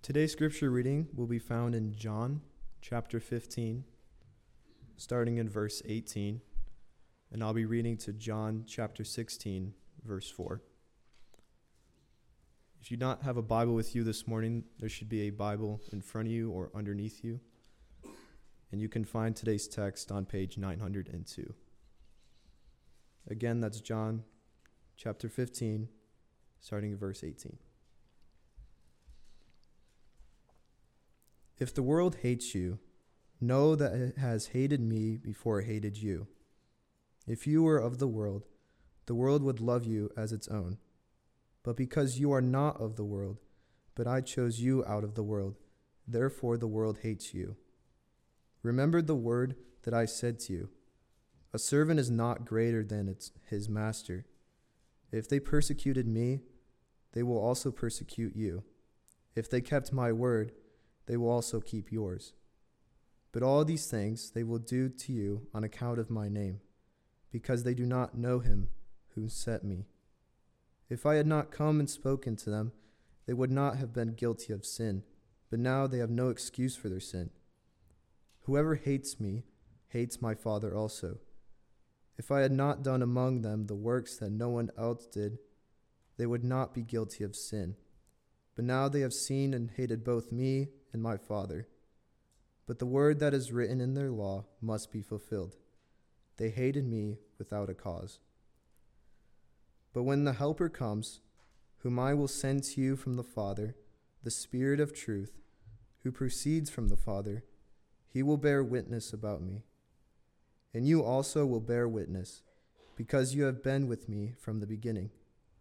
Today's scripture reading will be found in John chapter 15, starting in verse 18, and I'll be reading to John chapter 16, verse 4. If you do not have a Bible with you this morning, there should be a Bible in front of you or underneath you, and you can find today's text on page 902. Again, that's John chapter 15, starting in verse 18. If the world hates you, know that it has hated me before it hated you. If you were of the world would love you as its own. But because you are not of the world, but I chose you out of the world, therefore the world hates you. Remember the word that I said to you. A servant is not greater than his master. If they persecuted me, they will also persecute you. If they kept my word, they will also keep yours. But all these things they will do to you on account of my name, because they do not know him who sent me. If I had not come and spoken to them, they would not have been guilty of sin, but now they have no excuse for their sin. Whoever hates me hates my Father also. If I had not done among them the works that no one else did, they would not be guilty of sin. But now they have seen and hated both me and my Father. But the word that is written in their law must be fulfilled. They hated me without a cause. But when the Helper comes, whom I will send to you from the Father, the Spirit of truth, who proceeds from the Father, he will bear witness about me. And you also will bear witness, because you have been with me from the beginning.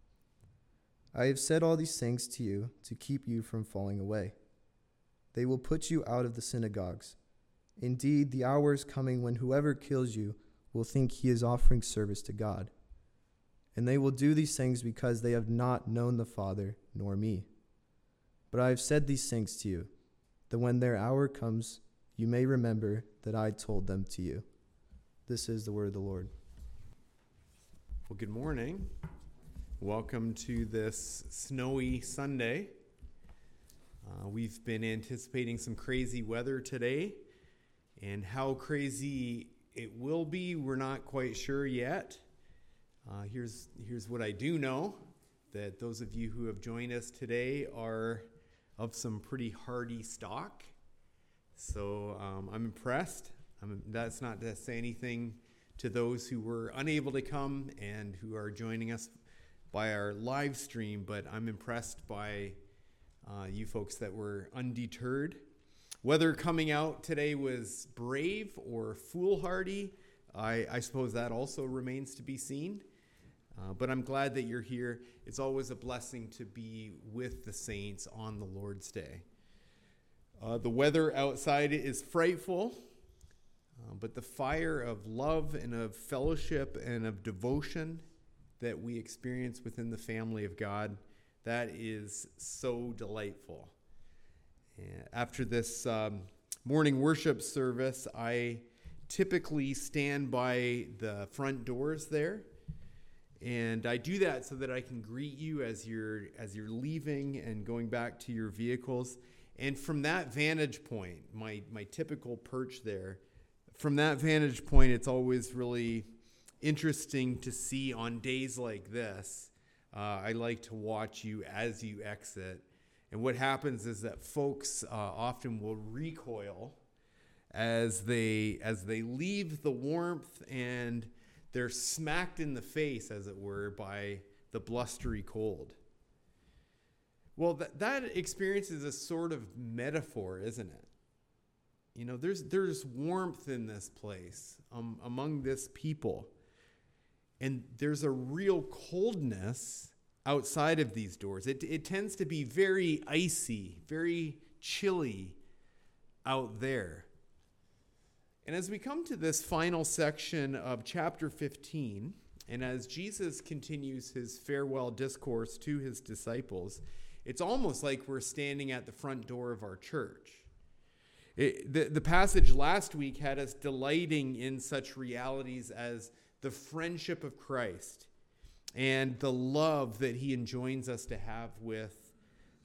I have said all these things to you to keep you from falling away. They will put you out of the synagogues. Indeed, the hour is coming when whoever kills you will think he is offering service to God. And they will do these things because they have not known the Father nor me. But I have said these things to you, that when their hour comes, you may remember that I told them to you. This is the word of the Lord. Well, good morning. Welcome to this snowy Sunday. We've been anticipating some crazy weather today, and how crazy it will be, we're not quite sure yet. Here's what I do know, that those of you who have joined us today are of some pretty hardy stock. So I'm impressed. That's not to say anything to those who were unable to come and who are joining us by our live stream, but I'm impressed by you folks that were undeterred. Whether coming out today was brave or foolhardy, I suppose that also remains to be seen. But I'm glad that you're here. It's always a blessing to be with the saints on the Lord's Day. The weather outside is frightful, but the fire of love and of fellowship and of devotion that we experience within the family of God, that is so delightful. After this morning worship service, I typically stand by the front doors there, and I do that so that I can greet you as you're leaving and going back to your vehicles. And from that vantage point, my typical perch there, from that vantage point, it's always really interesting to see on days like this. I like to watch you as you exit. And what happens is that folks often will recoil as they leave the warmth, and they're smacked in the face, as it were, by the blustery cold. Well, that experience is a sort of metaphor, isn't it? You know, there's warmth in this place, among this people. And there's a real coldness outside of these doors. It tends to be very icy, very chilly out there. And as we come to this final section of chapter 15, and as Jesus continues his farewell discourse to his disciples, it's almost like we're standing at the front door of our church. The passage last week had us delighting in such realities as the friendship of Christ and the love that he enjoins us to have with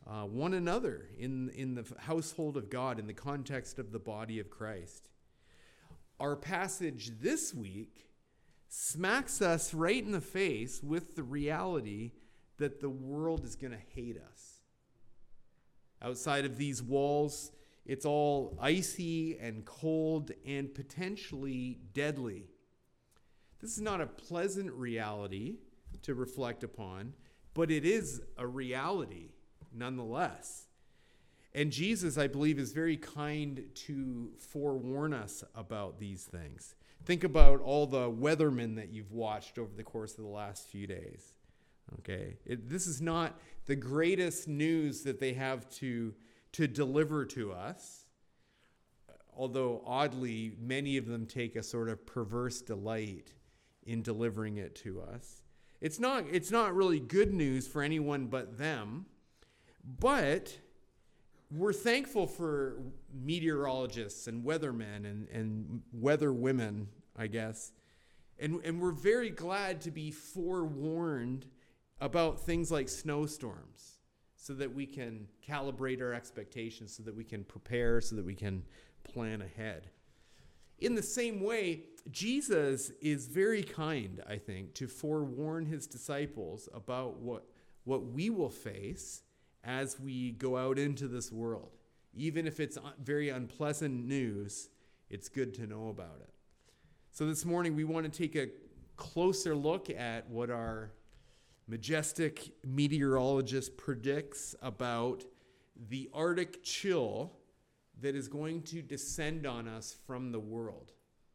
one another in the household of God, in the context of the body of Christ. Our passage this week smacks us right in the face with the reality that the world is going to hate us. Outside of these walls, it's all icy and cold and potentially deadly. This is not a pleasant reality to reflect upon, but it is a reality nonetheless. And Jesus, I believe, is very kind to forewarn us about these things. Think about all the weathermen that you've watched over the course of the last few days. Okay, this is not the greatest news that they have to deliver to us, although oddly, many of them take a sort of perverse delight in delivering it to us. It's not really good news for anyone but them, but we're thankful for meteorologists and weathermen and weather women, I guess, and we're very glad to be forewarned about things like snowstorms so that we can calibrate our expectations, so that we can prepare, so that we can plan ahead. In the same way, Jesus is very kind, I think, to forewarn his disciples about what we will face as we go out into this world. Even if it's very unpleasant news, it's good to know about it. So this morning we want to take a closer look at what our majestic meteorologist predicts about the Arctic chill that is going to descend on us from the world.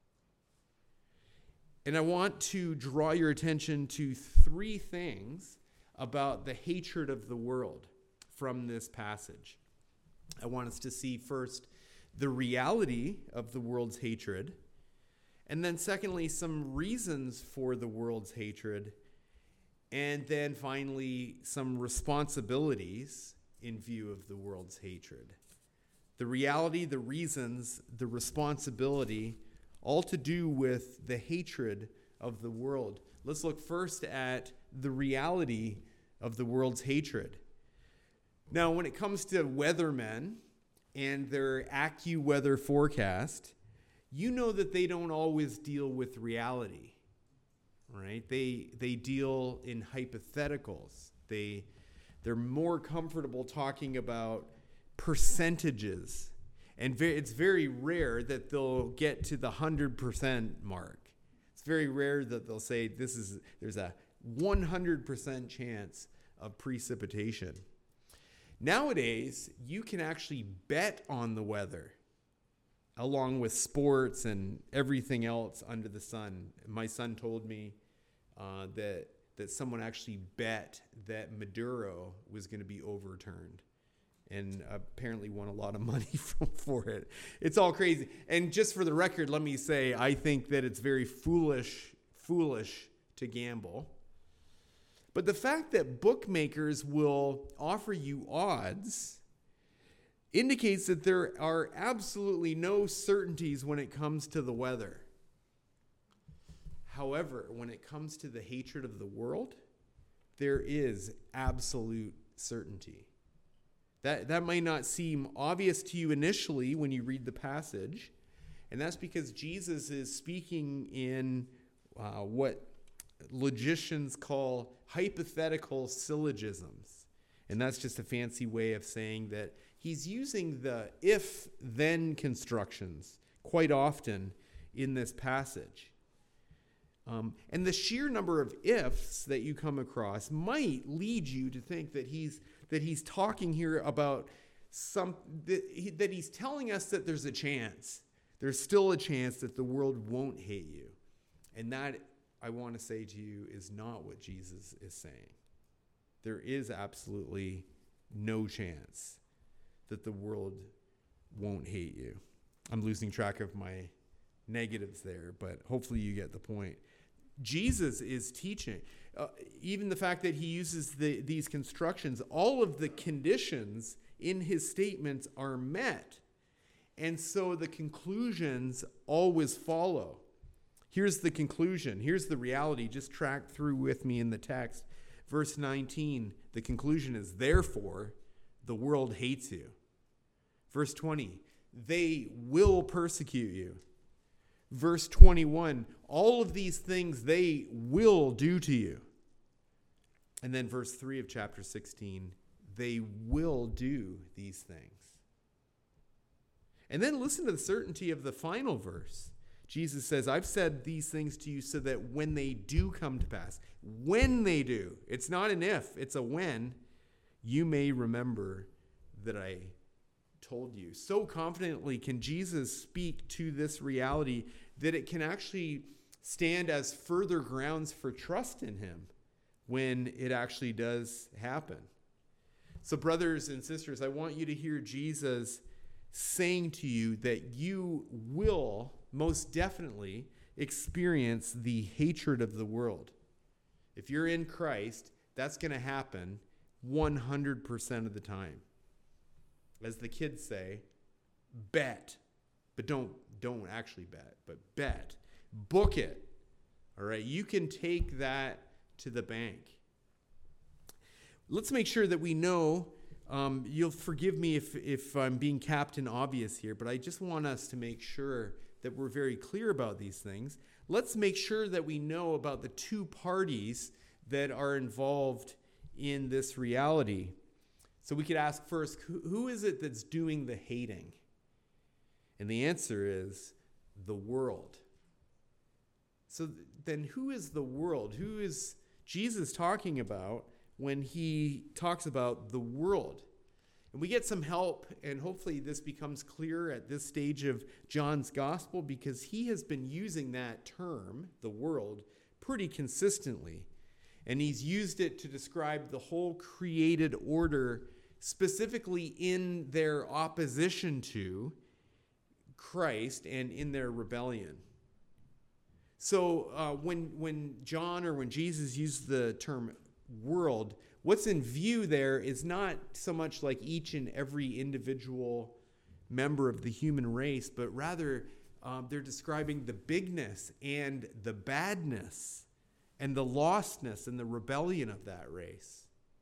And I want to draw your attention to three things about the hatred of the world from this passage. I want us to see first the reality of the world's hatred, and then secondly, some reasons for the world's hatred, and then finally, some responsibilities in view of the world's hatred. The reality, the reasons, the responsibility, all to do with the hatred of the world. Let's look first at the reality of the world's hatred. Now, when it comes to weathermen and their AccuWeather forecast, you know that they don't always deal with reality, right? They deal in hypotheticals. They're more comfortable talking about percentages, and it's very rare that they'll get to the 100% mark. It's very rare that they'll say there's a 100% chance of precipitation. Nowadays, you can actually bet on the weather, along with sports and everything else under the sun. My son told me that someone actually bet that Maduro was going to be overturned, and apparently won a lot of money for it. It's all crazy. And just for the record, let me say, I think that it's very foolish to gamble. But the fact that bookmakers will offer you odds indicates that there are absolutely no certainties when it comes to the weather. However, when it comes to the hatred of the world, there is absolute certainty. That might not seem obvious to you initially when you read the passage, and that's because Jesus is speaking in what logicians call hypothetical syllogisms. And that's just a fancy way of saying that he's using the if-then constructions quite often in this passage. And the sheer number of ifs that you come across might lead you to think that he's talking here about that he's telling us that there's a chance. There's still a chance that the world won't hate you. And that, I want to say to you, is not what Jesus is saying. There is absolutely no chance that the world won't hate you. I'm losing track of my negatives there, but hopefully you get the point. Jesus is teaching. Even the fact that he uses these constructions, all of the conditions in his statements are met. And so the conclusions always follow. Here's the conclusion. Here's the reality. Just track through with me in the text. Verse 19, the conclusion is, therefore, the world hates you. Verse 20, they will persecute you. Verse 21, all of these things they will do to you. And then verse 3 of chapter 16, they will do these things. And then listen to the certainty of the final verse. Jesus says, I've said these things to you so that when they do come to pass, when they do, it's not an if, it's a when, you may remember that I told you. So confidently can Jesus speak to this reality that it can actually stand as further grounds for trust in him when it actually does happen. So brothers and sisters, I want you to hear Jesus saying to you that you will most definitely experience the hatred of the world. If you're in Christ, that's going to happen 100% of the time. As the kids say, bet. But don't actually bet, but bet. Book it. All right, you can take that to the bank. Let's make sure that we know, you'll forgive me if I'm being Captain Obvious here, but I just want us to make sure that we're very clear about these things. Let's make sure that we know about the two parties that are involved in this reality. So we could ask first, who is it that's doing the hating? And the answer is the world. So then who is the world? Who is Jesus talking about when he talks about the world? And we get some help, and hopefully this becomes clear at this stage of John's gospel, because he has been using that term, the world, pretty consistently. And he's used it to describe the whole created order, specifically in their opposition to Christ and in their rebellion. So when John or when Jesus used the term world, what's in view there is not so much like each and every individual member of the human race, but rather they're describing the bigness and the badness and the lostness and the rebellion of that race.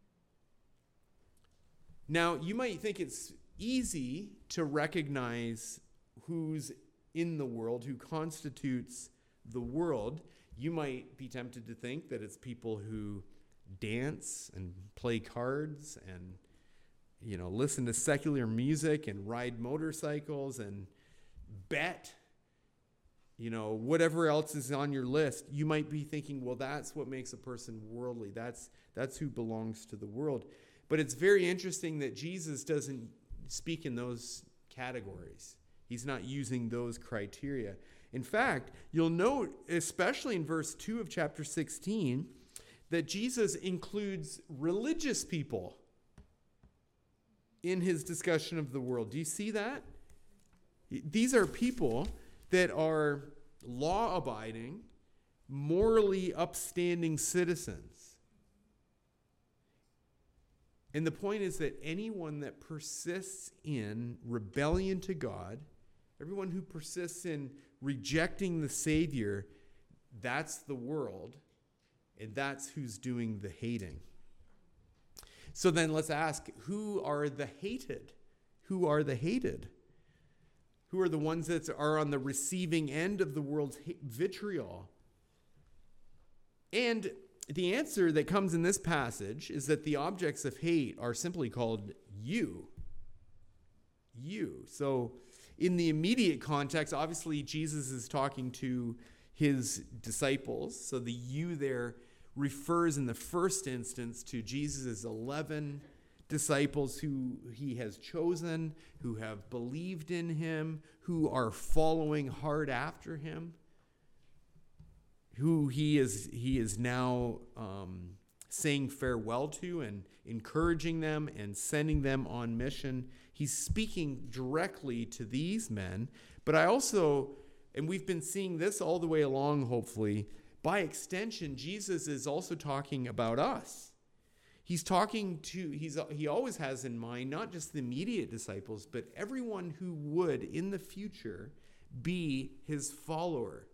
Now, you might think it's easy to recognize who's in the world, who constitutes the world. You might be tempted to think that it's people who dance and play cards and, listen to secular music and ride motorcycles and bet, whatever else is on your list. You might be thinking, well, that's what makes a person worldly. That's who belongs to the world. But it's very interesting that Jesus doesn't speak in those categories. He's not using those criteria. In fact, you'll note, especially in verse 2 of chapter 16, that Jesus includes religious people in his discussion of the world. Do you see that? These are people that are law-abiding, morally upstanding citizens. And the point is that anyone that persists in rebellion to God, everyone who persists in rejecting the Savior, that's the world, and that's who's doing the hating. So then let's ask, who are the hated? Who are the hated? Who are the ones that are on the receiving end of the world's vitriol? And the answer that comes in this passage is that the objects of hate are simply called you. You. So in the immediate context, obviously Jesus is talking to his disciples. So the you there refers in the first instance to Jesus' 11 disciples who he has chosen, who have believed in him, who are following hard after him, who he is now saying farewell to and encouraging them and sending them on mission. He's speaking directly to these men, but I also, and we've been seeing this all the way along, hopefully, by extension, Jesus is also talking about us. He's talking to, he always has in mind not just the immediate disciples, but everyone who would in the future be his follower.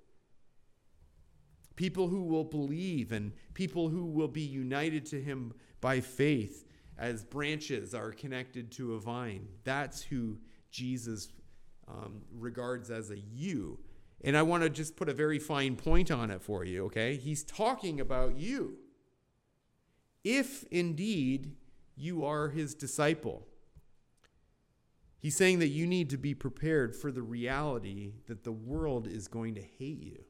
People who will believe and people who will be united to him by faith. as branches are connected to a vine. That's who Jesus regards as a you. And I want to just put a very fine point on it for you, okay? He's talking about you. If indeed you are his disciple. He's saying that you need to be prepared for the reality that the world is going to hate you.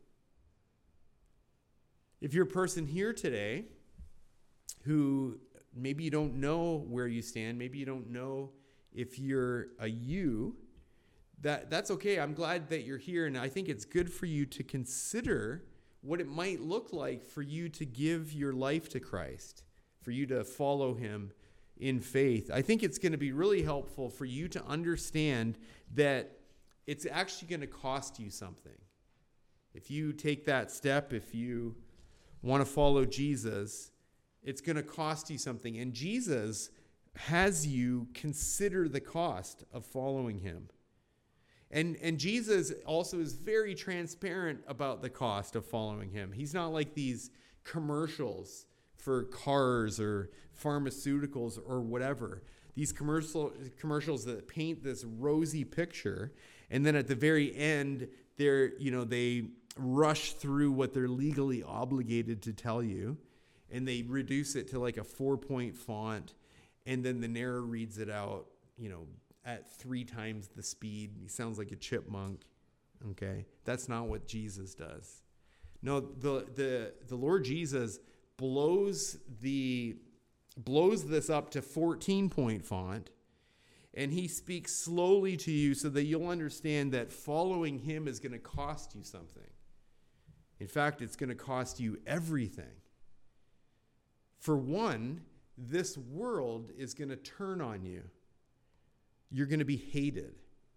If you're a person here today who maybe you don't know where you stand, maybe you don't know if you're a you, that's okay. I'm glad that you're here, and I think it's good for you to consider what it might look like for you to give your life to Christ, for you to follow him in faith. I think it's going to be really helpful for you to understand that it's actually going to cost you something. If you take that step, if you want to follow Jesus, it's going to cost you something. And Jesus has you consider the cost of following him. And Jesus also is very transparent about the cost of following him. He's not like these commercials for cars or pharmaceuticals or whatever. These commercials that paint this rosy picture, and then at the very end, they rush through what they're legally obligated to tell you, and they reduce it to like a 4-point font, and then the narrator reads it out, at 3 times the speed. He sounds like a chipmunk. Okay, that's not what Jesus does. No, the Lord Jesus blows this up to 14-point font, and he speaks slowly to you so that you'll understand that following him is going to cost you something. In fact, it's going to cost you everything. For one, this world is going to turn on you. You're going to be hated.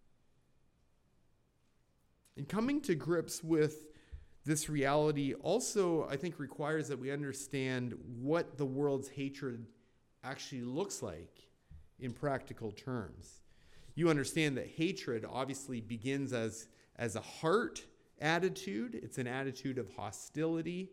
And coming to grips with this reality also, I think, requires that we understand what the world's hatred actually looks like in practical terms. You understand that hatred obviously begins as a heart attitude. It's an attitude of hostility.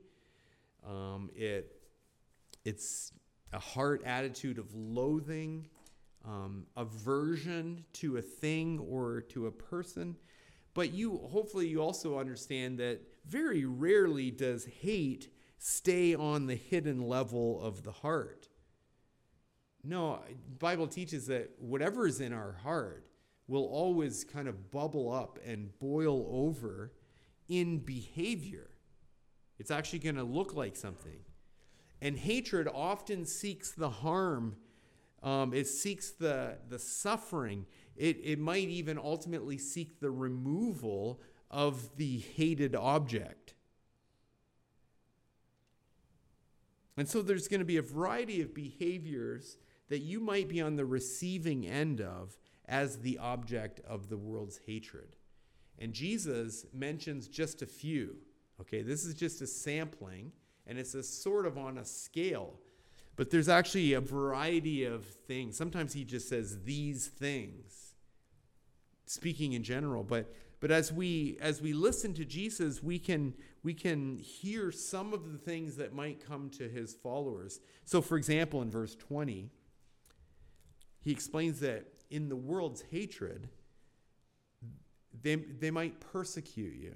It's a heart attitude of loathing, aversion to a thing or to a person. But hopefully you also understand that very rarely does hate stay on the hidden level of the heart. No, the Bible teaches that whatever is in our heart will always kind of bubble up and boil over in behavior. It's actually going to look like something. And hatred often seeks the harm. It seeks the suffering. It might even ultimately seek the removal of the hated object. And so there's going to be a variety of behaviors that you might be on the receiving end of as the object of the world's hatred. And Jesus mentions just a few. Okay, this is just a sampling, and it's a sort of on a scale. But there's actually a variety of things. Sometimes he just says these things, speaking in general. But as we listen to Jesus, we can hear some of the things that might come to his followers. So, for example, in verse 20, he explains that in the world's hatred, they might persecute you.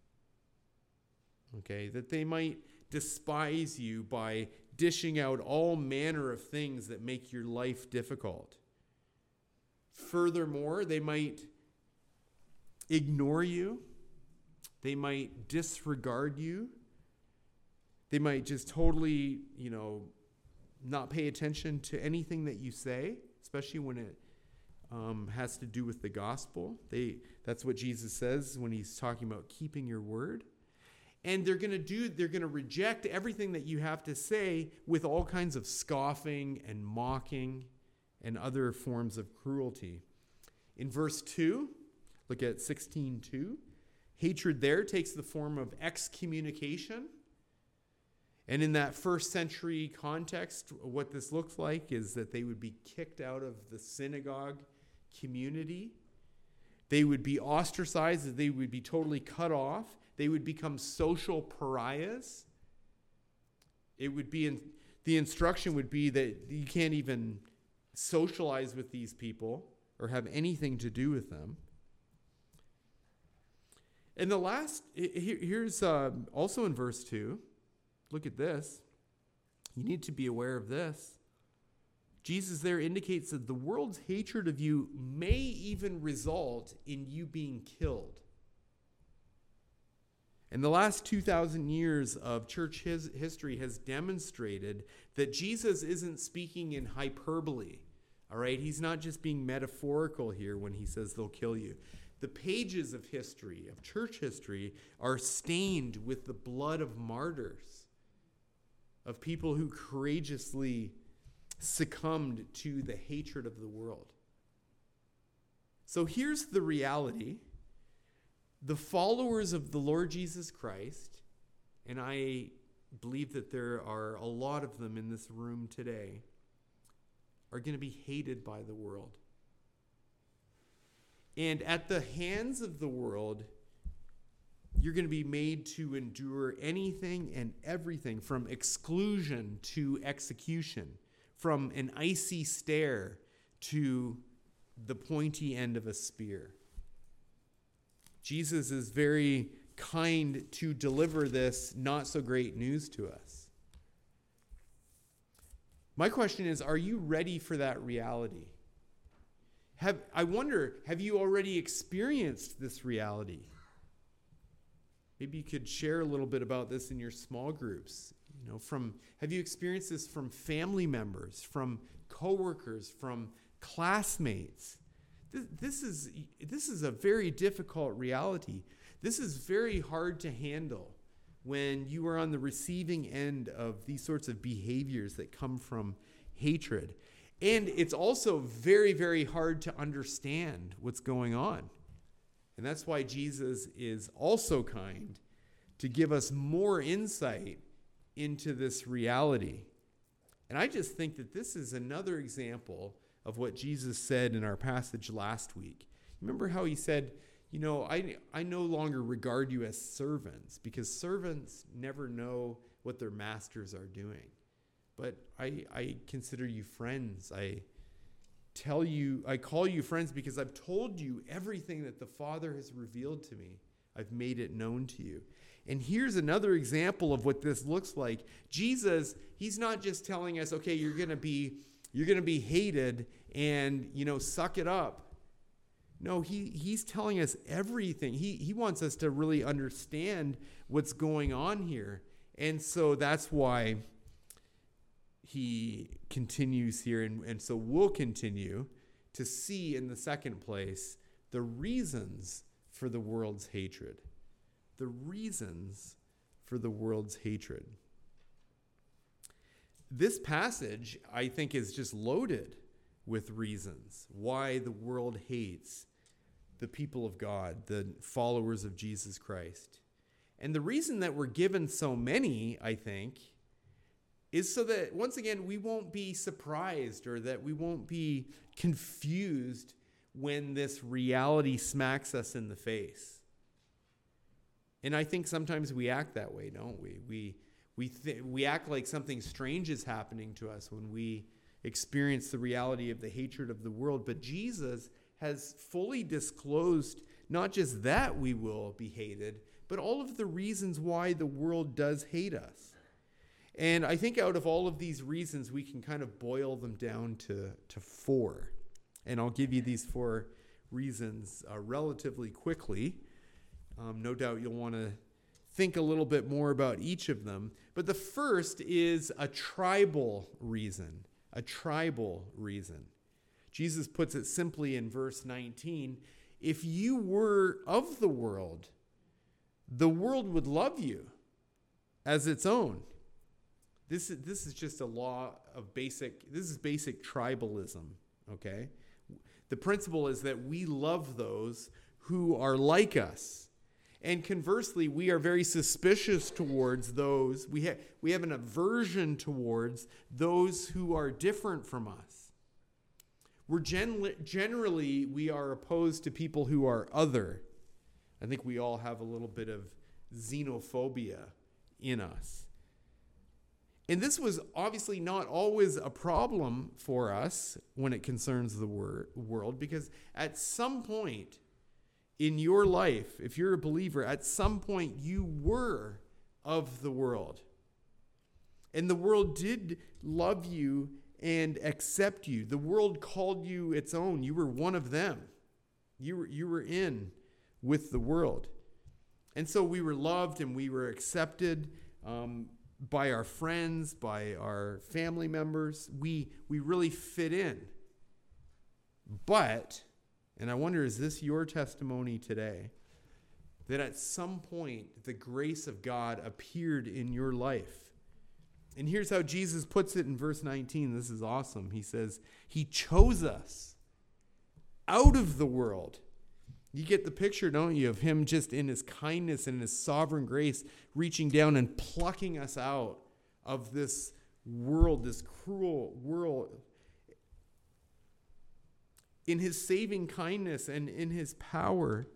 Okay, that they might despise you by dishing out all manner of things that make your life difficult. Furthermore, they might ignore you. They might disregard you. They might just totally, not pay attention to anything that you say, especially when it has to do with the gospel. That's what Jesus says when he's talking about keeping your word. And they're going to reject everything that you have to say with all kinds of scoffing and mocking and other forms of cruelty. In verse 2, look at 16:2. Hatred there takes the form of excommunication. And in that first century context, what this looks like is that they would be kicked out of the synagogue community. They would be ostracized. They would be totally cut off. They would become social pariahs. It would be The instruction would be that you can't even socialize with these people or have anything to do with them. And the last, here's also in verse 2. Look at this. You need to be aware of this. Jesus there indicates that the world's hatred of you may even result in you being killed. And the last 2,000 years of church history has demonstrated that Jesus isn't speaking in hyperbole. All right? He's not just being metaphorical here when he says they'll kill you. The pages of history, of church history, are stained with the blood of martyrs, of people who courageously succumbed to the hatred of the world. So here's the reality. The followers of the Lord Jesus Christ, and I believe that there are a lot of them in this room today, are going to be hated by the world. And at the hands of the world, you're going to be made to endure anything and everything, from exclusion to execution, from an icy stare to the pointy end of a spear. Jesus is very kind to deliver this not so great news to us. My question is, are you ready for that reality? I wonder, have you already experienced this reality? Maybe you could share a little bit about this in your small groups. Have you experienced this from family members, from coworkers, from classmates? This is a very difficult reality. This is very hard to handle when you are on the receiving end of these sorts of behaviors that come from hatred. And it's also very, very hard to understand what's going on. And that's why Jesus is also kind to give us more insight into this reality. And I just think that this is another example of what Jesus said in our passage last week. Remember how he said, I no longer regard you as servants, because servants never know what their masters are doing. But I consider you friends. I call you friends because I've told you everything that the Father has revealed to me. I've made it known to you. And here's another example of what this looks like. Jesus, he's not just telling us, okay, you're going to be hated and, suck it up. No, he's telling us everything. He wants us to really understand what's going on here. And so that's why he continues here. And so we'll continue to see in the second place the reasons for the world's hatred. The reasons for the world's hatred. This passage, I think, is just loaded with reasons why the world hates the people of God, the followers of Jesus Christ. And the reason that we're given so many, I think, is so that, once again, we won't be surprised or that we won't be confused when this reality smacks us in the face. And I think sometimes we act that way, don't we? We act like something strange is happening to us when we experience the reality of the hatred of the world. But Jesus has fully disclosed not just that we will be hated, but all of the reasons why the world does hate us. And I think out of all of these reasons, we can kind of boil them down to four. And I'll give you these four reasons relatively quickly. No doubt you'll want to think a little bit more about each of them. But the first is a tribal reason. A tribal reason. Jesus puts it simply in verse 19. If you were of the world would love you as its own. This is just a law of basic tribalism, okay? The principle is that we love those who are like us. And conversely, we are very suspicious towards those. We have an aversion towards those who are different from us. Generally, we are opposed to people who are other. I think we all have a little bit of xenophobia in us. And this was obviously not always a problem for us when it concerns the world, because at some point in your life, if you're a believer, at some point you were of the world. And the world did love you and accept you. The world called you its own. You were one of them. You were in with the world. And so we were loved and we were accepted by our friends, by our family members. We really fit in. But, and I wonder, is this your testimony today? That at some point, the grace of God appeared in your life. And here's how Jesus puts it in verse 19. This is awesome. He says, He chose us out of the world. You get the picture, don't you, of Him just in His kindness and His sovereign grace reaching down and plucking us out of this world, this cruel world. In His saving kindness and in His power,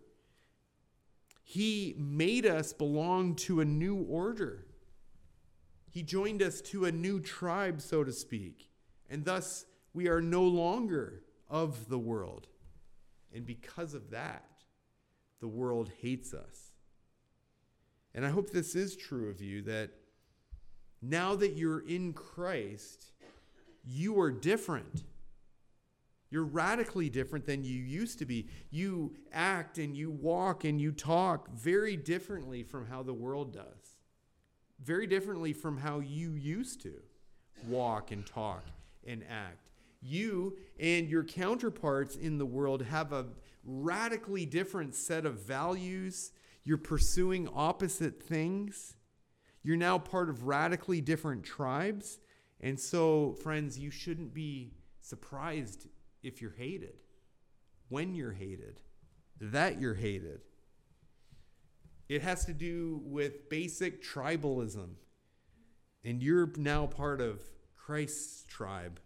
He made us belong to a new order. He joined us to a new tribe, so to speak. And thus, we are no longer of the world. And because of that, the world hates us. And I hope this is true of you, that now that you're in Christ, you are different. You're radically different than you used to be. You act and you walk and you talk very differently from how the world does. Very differently from how you used to walk and talk and act. You and your counterparts in the world have a radically different set of values. You're pursuing opposite things. You're now part of radically different tribes. And so, friends, you shouldn't be surprised if you're hated, when you're hated, that you're hated. It has to do with basic tribalism. And you're now part of Christ's tribe.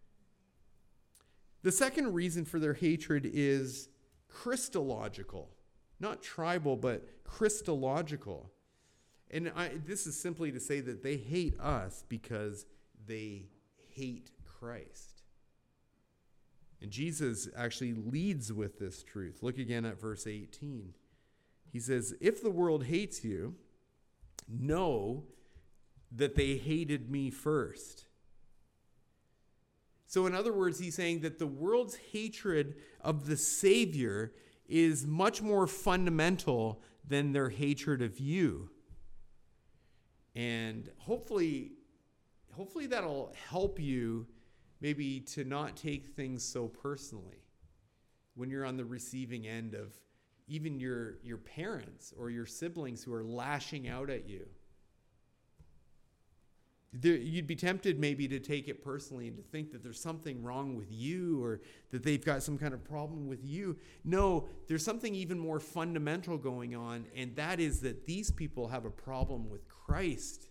The second reason for their hatred is Christological. Not tribal, but Christological. And this is simply to say that they hate us because they hate Christ. And Jesus actually leads with this truth. Look again at verse 18. He says, if the world hates you, know that they hated me first. So in other words, he's saying that the world's hatred of the Savior is much more fundamental than their hatred of you. And hopefully that'll help you maybe to not take things so personally when you're on the receiving end of even your parents or your siblings who are lashing out at you. You'd be tempted maybe to take it personally and to think that there's something wrong with you or that they've got some kind of problem with you. No, there's something even more fundamental going on, and that is that these people have a problem with Christ.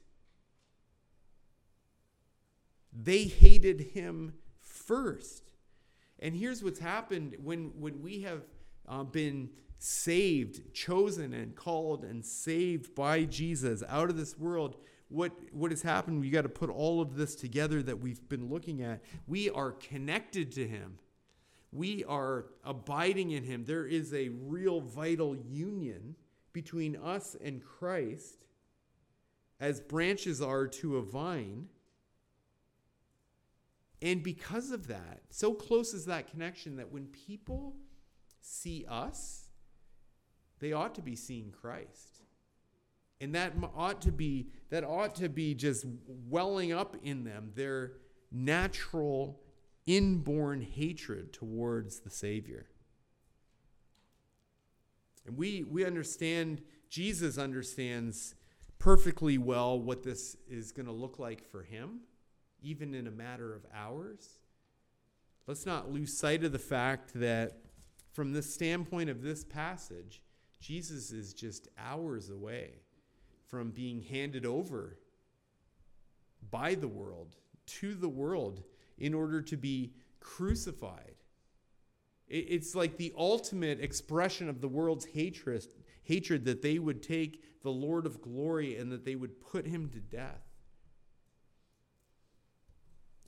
They hated him first. And here's what's happened when we have been saved, chosen and called and saved by Jesus out of this world. What has happened, we got to put all of this together that we've been looking at. We are connected to him. We are abiding in him. There is a real vital union between us and Christ as branches are to a vine. And because of that, so close is that connection that when people see us, they ought to be seeing Christ. And that ought to be just welling up in them, their natural inborn hatred towards the Savior. And we understand, Jesus understands perfectly well what this is going to look like for him, even in a matter of hours. Let's not lose sight of the fact that from the standpoint of this passage, Jesus is just hours away from being handed over by the world to the world in order to be crucified. It's like the ultimate expression of the world's hatred that they would take the Lord of glory and that they would put him to death.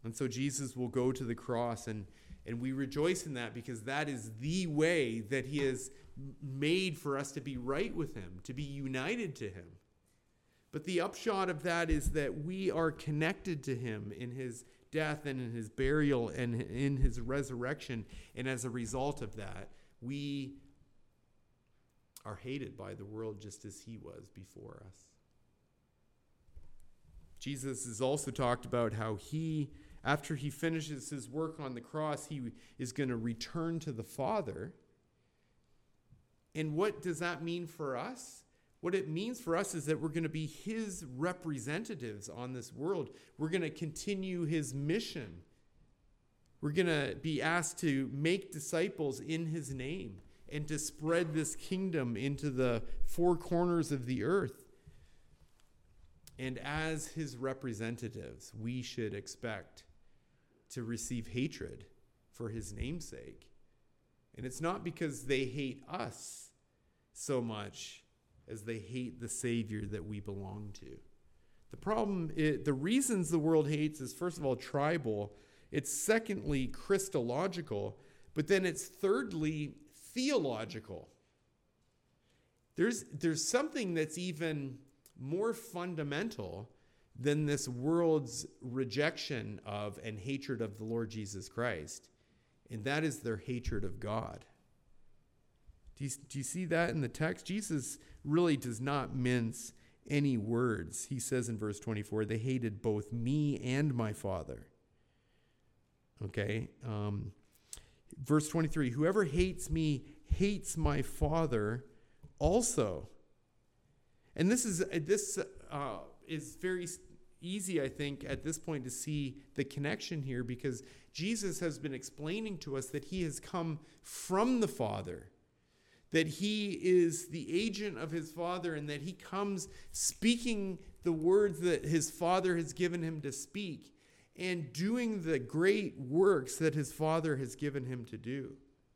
And so Jesus will go to the cross, and we rejoice in that because that is the way that he has made for us to be right with him, to be united to him. But the upshot of that is that we are connected to him in his death and in his burial and in his resurrection. And as a result of that, we are hated by the world just as he was before us. Jesus has also talked about how after he finishes his work on the cross, he is going to return to the Father. And what does that mean for us? What it means for us is that we're going to be his representatives on this world. We're going to continue his mission. We're going to be asked to make disciples in his name and to spread this kingdom into the four corners of the earth. And as his representatives, we should expect to receive hatred for his name'sake. And it's not because they hate us so much as they hate the Savior that we belong to. The reasons the world hates is, first of all, tribal. It's secondly, Christological. But then it's thirdly, theological. There's something that's even more fundamental than this world's rejection of and hatred of the Lord Jesus Christ. And that is their hatred of God. Do you see that in the text? Jesus really does not mince any words. He says in verse 24, they hated both me and my Father. Okay. Verse 23, whoever hates me hates my Father also. And this is very easy, I think, at this point to see the connection here, because Jesus has been explaining to us that he has come from the Father, that he is the agent of his Father, and that he comes speaking the words that his Father has given him to speak and doing the great works that his Father has given him to do.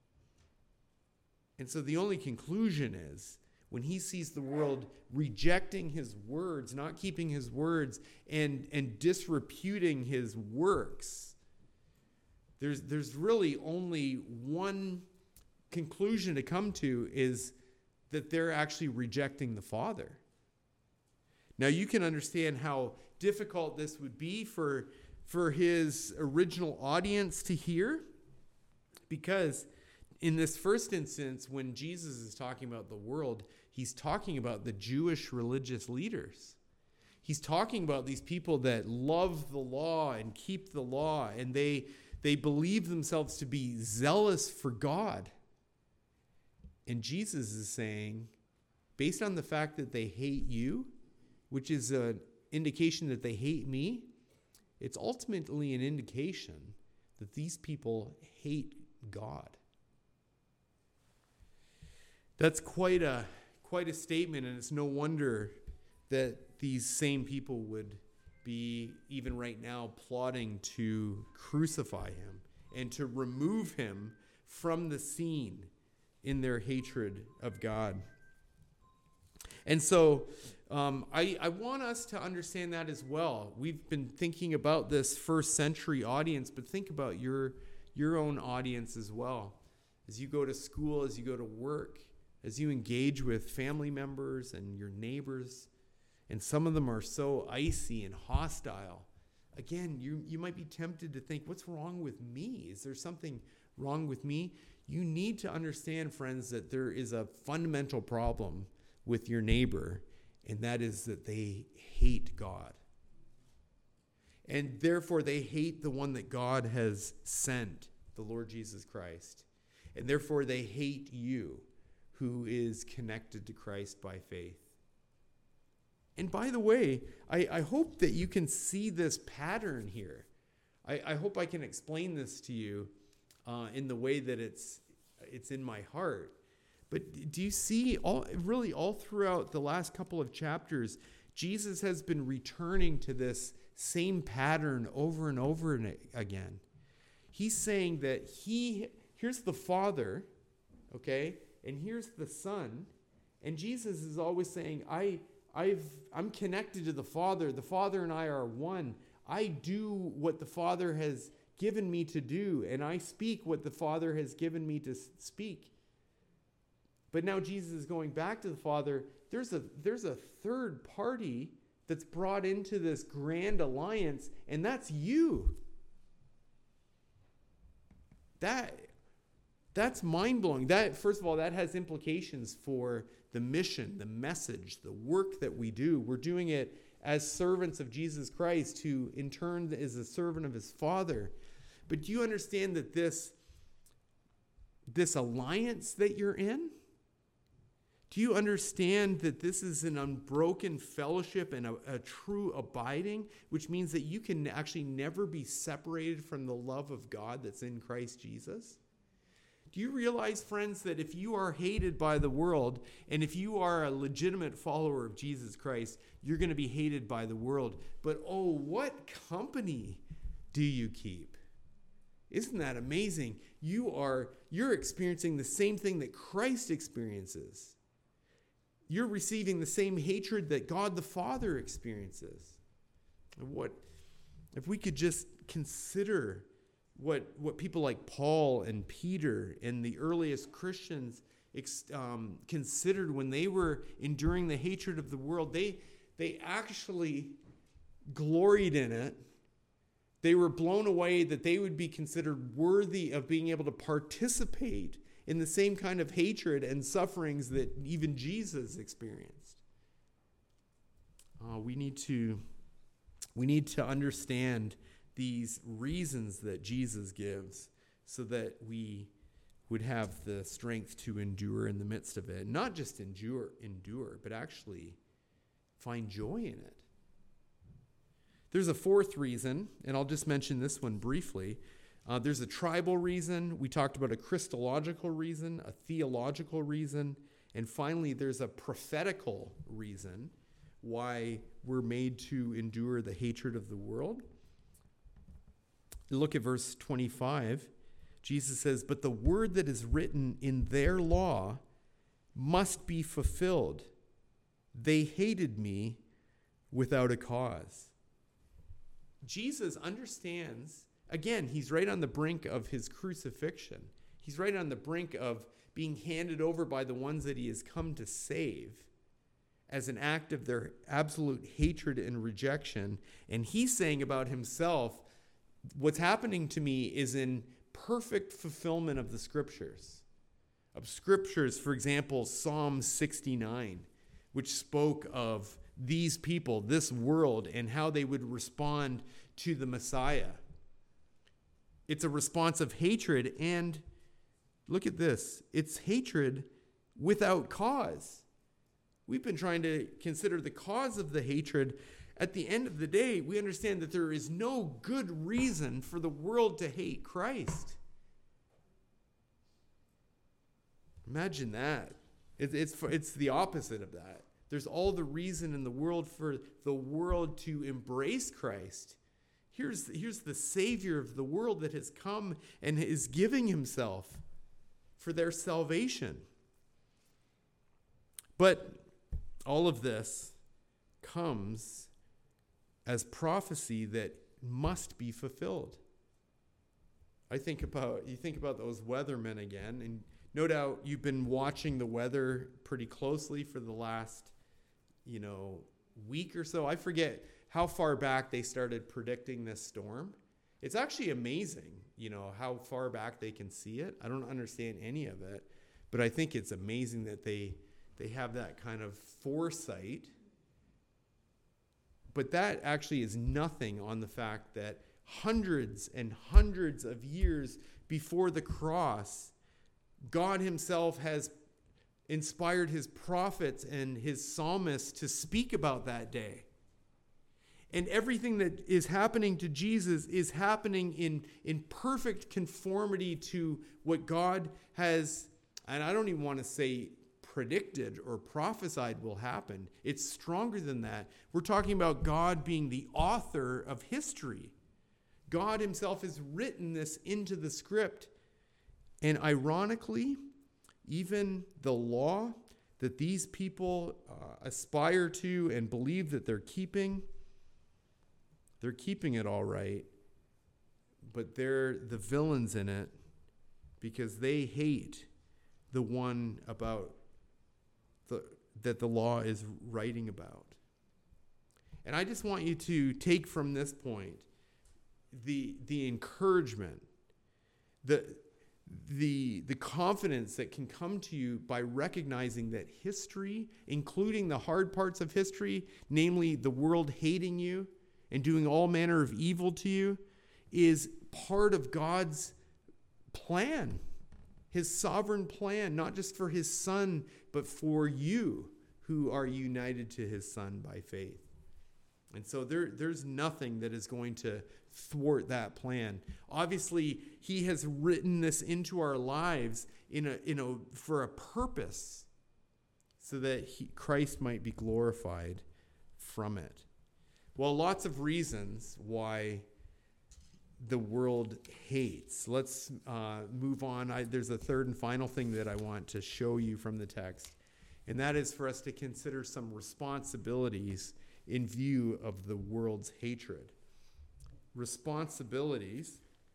And so the only conclusion is, when he sees the world rejecting his words, not keeping his words, and disreputing his works, there's really only one conclusion to come to, is that they're actually rejecting the Father. Now you can understand how difficult this would be for his original audience to hear, because in this first instance, when Jesus is talking about the world, he's talking about the Jewish religious leaders. He's talking about these people that love the law and keep the law, and they believe themselves to be zealous for God. And Jesus is saying, based on the fact that they hate you, which is an indication that they hate me, it's ultimately an indication that these people hate God. That's quite a statement, and it's no wonder that these same people would be, even right now, plotting to crucify him and to remove him from the scene in their hatred of God. And so I want us to understand that as well. We've been thinking about this first century audience, but think about your own audience as well. As you go to school, as you go to work, as you engage with family members and your neighbors, and some of them are so icy and hostile. Again, you might be tempted to think, what's wrong with me? Is there something wrong with me? You need to understand, friends, that there is a fundamental problem with your neighbor, and that is that they hate God. And therefore, they hate the one that God has sent, the Lord Jesus Christ. And therefore, they hate you, who is connected to Christ by faith. And by the way, I hope that you can see this pattern here. I hope I can explain this to you in the way that it's in my heart. But do you see all throughout the last couple of chapters, Jesus has been returning to this same pattern over and over again. He's saying that here's the Father, okay? And here's the Son, and Jesus is always saying, I'm connected to the Father. The Father and I are one. I do what the Father has given me to do, and I speak what the Father has given me to speak. But now Jesus is going back to the Father. There's a third party that's brought into this grand alliance, and that's you. That's mind-blowing. That, first of all, that has implications for the mission, the message, the work that we do. We're doing it as servants of Jesus Christ, who in turn is a servant of his Father. But do you understand that this alliance that you're in? Do you understand that this is an unbroken fellowship and a true abiding, which means that you can actually never be separated from the love of God that's in Christ Jesus? Do you realize, friends, that if you are hated by the world, and if you are a legitimate follower of Jesus Christ, you're going to be hated by the world? But oh, what company do you keep? Isn't that amazing? You're experiencing the same thing that Christ experiences. You're receiving the same hatred that God the Father experiences. What if we could just consider what people like Paul and Peter and the earliest Christians considered when they were enduring the hatred of the world. They actually gloried in it. They were blown away that they would be considered worthy of being able to participate in the same kind of hatred and sufferings that even Jesus experienced. We need to understand these reasons that Jesus gives so that we would have the strength to endure in the midst of it. Not just endure, but actually find joy in it. There's a fourth reason, and I'll just mention this one briefly. There's a tribal reason. We talked about a Christological reason, a theological reason, and finally there's a prophetical reason why we're made to endure the hatred of the world. Look at verse 25. Jesus says, "But the word that is written in their law must be fulfilled. They hated me without a cause." Jesus understands, again, he's right on the brink of his crucifixion. He's right on the brink of being handed over by the ones that he has come to save as an act of their absolute hatred and rejection. And he's saying about himself, what's happening to me is in perfect fulfillment of the scriptures. Of scriptures, for example, Psalm 69, which spoke of these people, this world, and how they would respond to the Messiah. It's a response of hatred, and look at this. It's hatred without cause. We've been trying to consider the cause of the hatred. At the end of the day, we understand that there is no good reason for the world to hate Christ. Imagine that. It's the opposite of that. There's all the reason in the world for the world to embrace Christ. Here's the Savior of the world that has come and is giving himself for their salvation. But all of this comes as prophecy that must be fulfilled. You think about those weathermen again, and no doubt you've been watching the weather pretty closely for the last, week or so. I forget how far back they started predicting this storm. It's actually amazing, how far back they can see it. I don't understand any of it, but I think it's amazing that they have that kind of foresight. But that actually is nothing on the fact that hundreds and hundreds of years before the cross, God himself has inspired his prophets and his psalmists to speak about that day. And everything that is happening to Jesus is happening in perfect conformity to what God has, and I don't even want to say predicted or prophesied will happen. It's stronger than that. We're talking about God being the author of history. God himself has written this into the script. And ironically, even the law that these people aspire to and believe that they're keeping They're keeping it all right, but they're the villains in it because they hate the one that the law is writing about. And I just want you to take from this point the encouragement, the confidence that can come to you by recognizing that history, including the hard parts of history, namely the world hating you and doing all manner of evil to you, is part of God's plan, his sovereign plan, not just for his son, but for you who are united to his son by faith. And so there's nothing that is going to thwart that plan. Obviously, he has written this into our lives for a purpose, so that Christ might be glorified from it. Well, lots of reasons why the world hates. Let's move on. There's a third and final thing that I want to show you from the text, and that is for us to consider some responsibilities in view of the world's hatred. Responsibilities.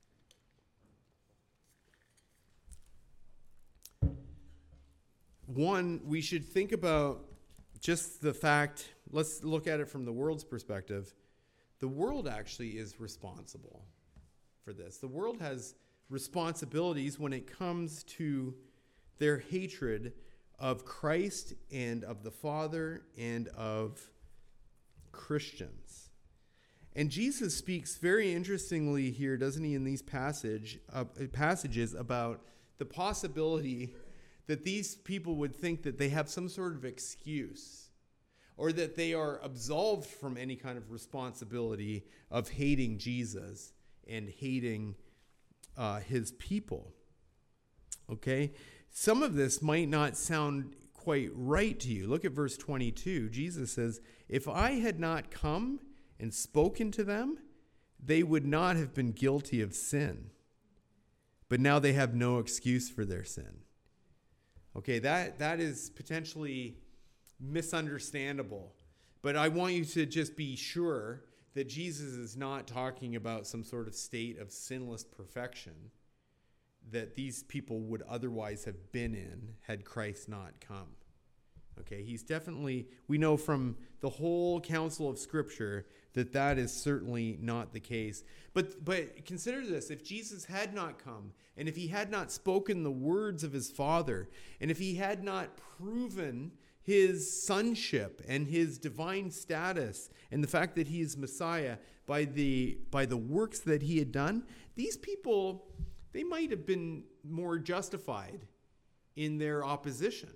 One, we should think about just the fact, let's look at it from the world's perspective. The world actually is responsible for this. The world has responsibilities when it comes to their hatred of Christ and of the Father and of Christians. And Jesus speaks very interestingly here, doesn't he, in these passages about the possibility that these people would think that they have some sort of excuse, or that they are absolved from any kind of responsibility of hating Jesus and hating his people. Okay? Some of this might not sound quite right to you. Look at verse 22. Jesus says, "If I had not come and spoken to them, they would not have been guilty of sin. But now they have no excuse for their sin." Okay, that is potentially misunderstandable. But I want you to just be sure that Jesus is not talking about some sort of state of sinless perfection that these people would otherwise have been in had Christ not come. Okay, he's definitely, we know from the whole counsel of Scripture that is certainly not the case. But consider this, if Jesus had not come, and if he had not spoken the words of his Father, and if he had not proven his sonship and his divine status and the fact that he is Messiah by the works that he had done, these people, they might have been more justified in their opposition.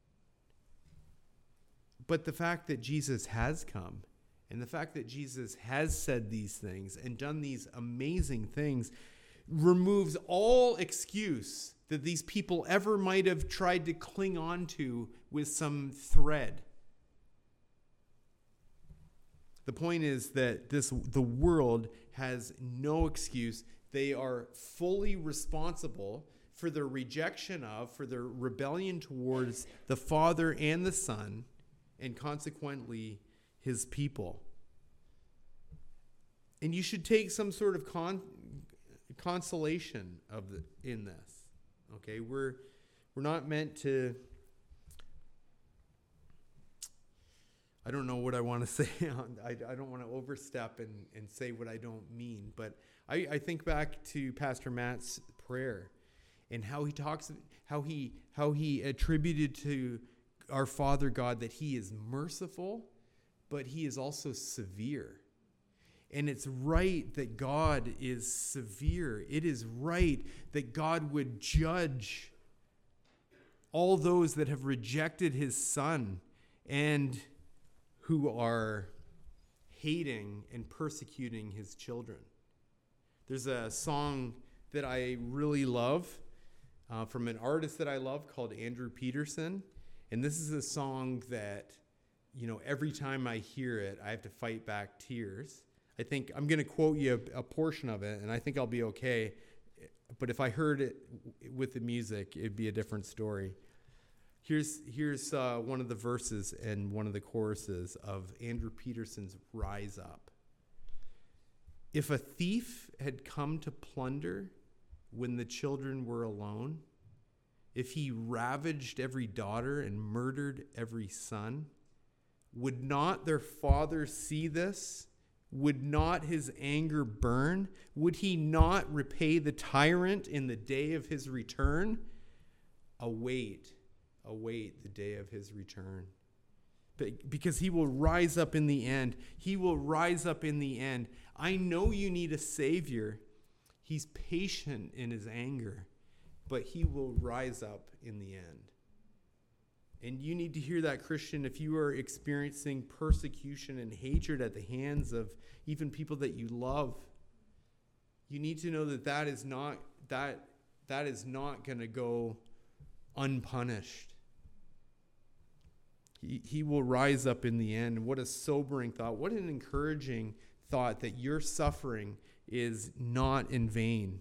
But the fact that Jesus has come, and the fact that Jesus has said these things and done these amazing things, removes all excuse that these people ever might have tried to cling on to with some thread. The point is that the world has no excuse. They are fully responsible for their rejection of, for their rebellion towards the Father and the Son, and consequently his people. And you should take some sort of consolation in this. Okay, we're not meant to, I don't know what I want to say. I don't want to overstep and say what I don't mean. But I think back to Pastor Matt's prayer and how he talks, how he attributed to our Father God that he is merciful, but he is also severe. And it's right that God is severe. It is right that God would judge all those that have rejected his Son and who are hating and persecuting his children. There's a song that I really love from an artist that I love called Andrew Peterson. And this is a song that, every time I hear it, I have to fight back tears. I think I'm going to quote you a portion of it, and I think I'll be okay. But if I heard it with the music, it'd be a different story. Here's one of the verses and one of the choruses of Andrew Peterson's Rise Up. If a thief had come to plunder when the children were alone, if he ravaged every daughter and murdered every son, would not their father see this? Would not his anger burn? Would he not repay the tyrant in the day of his return? Await the day of his return. Because he will rise up in the end. He will rise up in the end. I know you need a Savior. He's patient in his anger, but he will rise up in the end. And you need to hear that, Christian, if you are experiencing persecution and hatred at the hands of even people that you love. You need to know that is not going to go unpunished. He will rise up in the end. What a sobering thought. What an encouraging thought that your suffering is not in vain.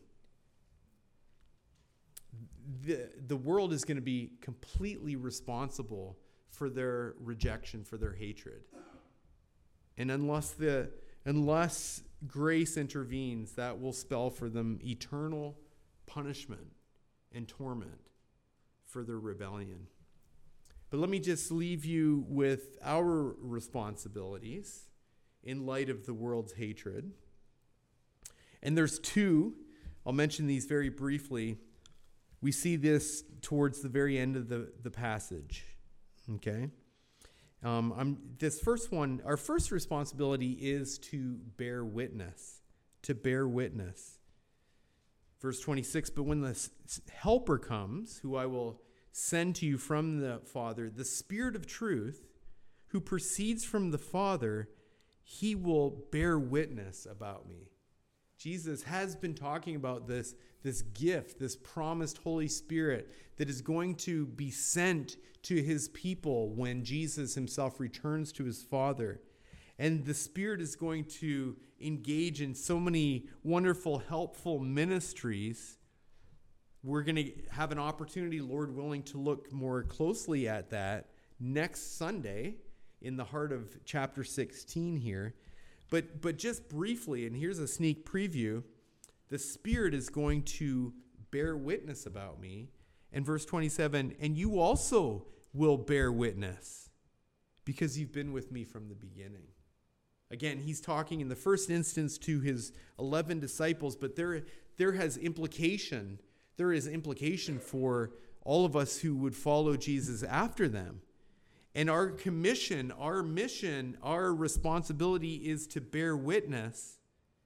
The world is going to be completely responsible for their rejection, for their hatred. And unless grace intervenes, that will spell for them eternal punishment and torment for their rebellion. But let me just leave you with our responsibilities in light of the world's hatred. And there's two. I'll mention these very briefly. We see this towards the very end of the passage. Okay? This first one, our first responsibility is to bear witness. To bear witness. Verse 26, but when the helper comes, who I will send to you from the Father, the Spirit of truth, who proceeds from the Father, he will bear witness about me. Jesus has been talking about this gift, this promised Holy Spirit that is going to be sent to his people when Jesus himself returns to his Father. And the Spirit is going to engage in so many wonderful, helpful ministries. We're going to have an opportunity, Lord willing, to look more closely at that next Sunday in the heart of chapter 16 here. But just briefly, and here's a sneak preview, the Spirit is going to bear witness about me. And verse 27, and you also will bear witness because you've been with me from the beginning. Again, he's talking in the first instance to his 11 disciples, but there is implication for all of us who would follow Jesus after them. And our commission, our mission, our responsibility is to bear witness.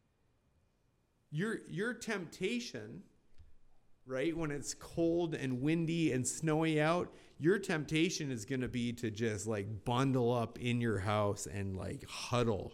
Your temptation, right, when it's cold and windy and snowy out, your temptation is going to be to just like bundle up in your house and like huddle.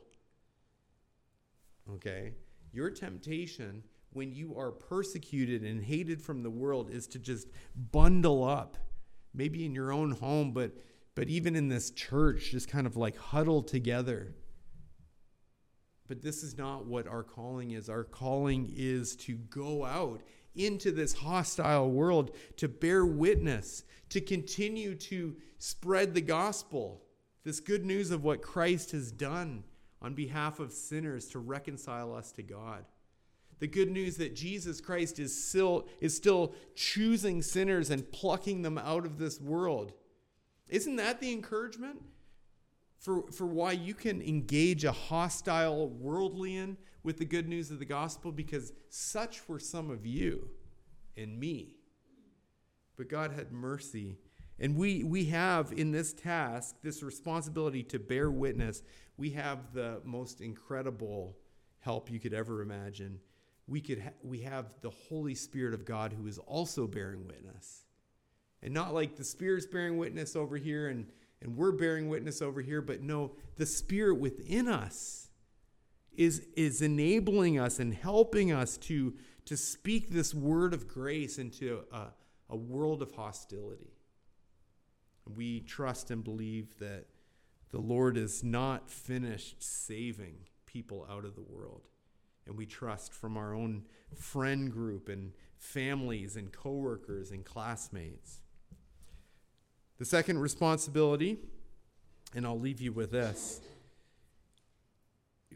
Okay? Your temptation when you are persecuted and hated from the world is to just bundle up, maybe in your own home, but even in this church, just kind of like huddle together. But this is not what our calling is. Our calling is to go out into this hostile world, to bear witness, to continue to spread the gospel, this good news of what Christ has done on behalf of sinners to reconcile us to God. The good news that Jesus Christ is still choosing sinners and plucking them out of this world. Isn't that the encouragement for why you can engage a hostile worldlian with the good news of the gospel? Because such were some of you and me. But God had mercy. And we have in this task, this responsibility to bear witness, we have the most incredible help you could ever imagine. We have the Holy Spirit of God who is also bearing witness. And not like the Spirit's bearing witness over here and we're bearing witness over here, but no, the Spirit within us is enabling us and helping us to speak this word of grace into a world of hostility. We trust and believe that the Lord is not finished saving people out of the world. And we trust from our own friend group and families and coworkers and classmates. The second responsibility, and I'll leave you with this.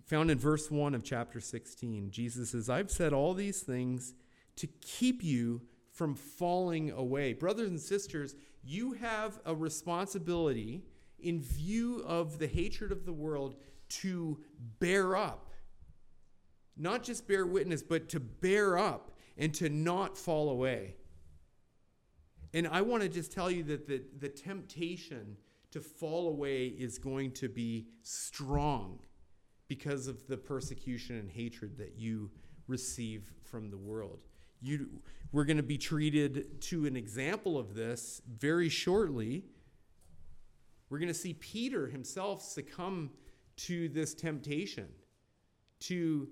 found in verse 1 of chapter 16. Jesus says, I've said all these things to keep you from falling away. Brothers and sisters, you have a responsibility in view of the hatred of the world to bear up. Not just bear witness, but to bear up and to not fall away. And I want to just tell you that the temptation to fall away is going to be strong because of the persecution and hatred that you receive from the world. We're going to be treated to an example of this very shortly. We're going to see Peter himself succumb to this temptation to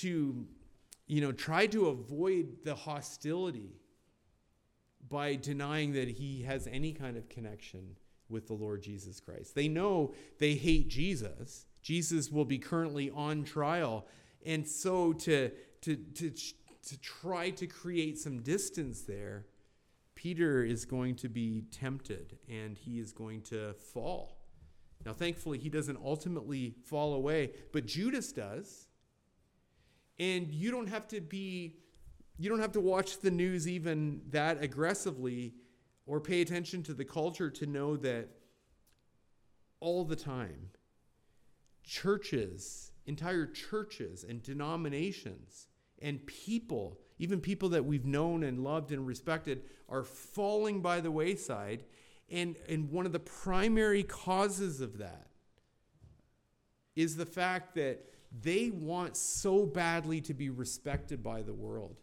try to avoid the hostility by denying that he has any kind of connection with the Lord Jesus Christ. They know they hate Jesus. Jesus will be currently on trial. And so to try to create some distance there, Peter is going to be tempted and he is going to fall. Now, thankfully, he doesn't ultimately fall away, but Judas does. And you don't have to watch the news even that aggressively or pay attention to the culture to know that all the time, churches, entire churches and denominations and people, even people that we've known and loved and respected, are falling by the wayside. And one of the primary causes of that is the fact that they want so badly to be respected by the world.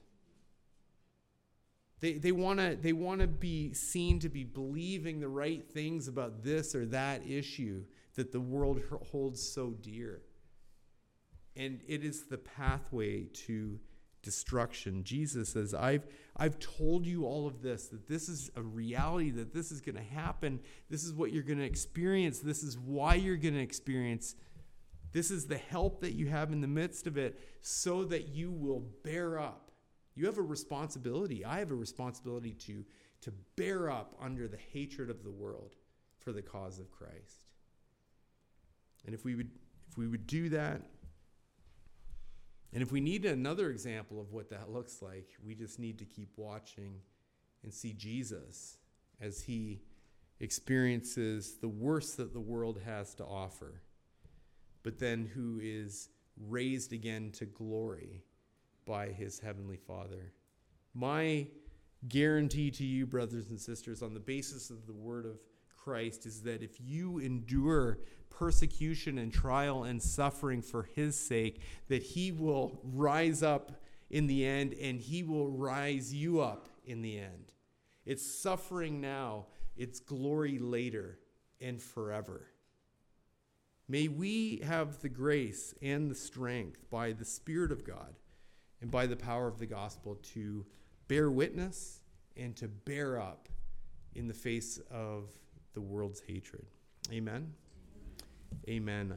They want to be seen to be believing the right things about this or that issue that the world holds so dear. And it is the pathway to destruction. Jesus says, I've told you all of this, that this is a reality, that this is going to happen. This is what you're going to experience. This is why you're going to experience. This is the help that you have in the midst of it so that you will bear up. You have a responsibility. I have a responsibility to bear up under the hatred of the world for the cause of Christ. And if we would do that, and if we need another example of what that looks like, we just need to keep watching and see Jesus as he experiences the worst that the world has to offer, but then who is raised again to glory by his heavenly Father. My guarantee to you, brothers and sisters, on the basis of the word of Christ, is that if you endure persecution and trial and suffering for his sake, that he will rise up in the end and he will rise you up in the end. It's suffering now, it's glory later and forever. May we have the grace and the strength by the Spirit of God and by the power of the gospel to bear witness and to bear up in the face of the world's hatred. Amen. Amen.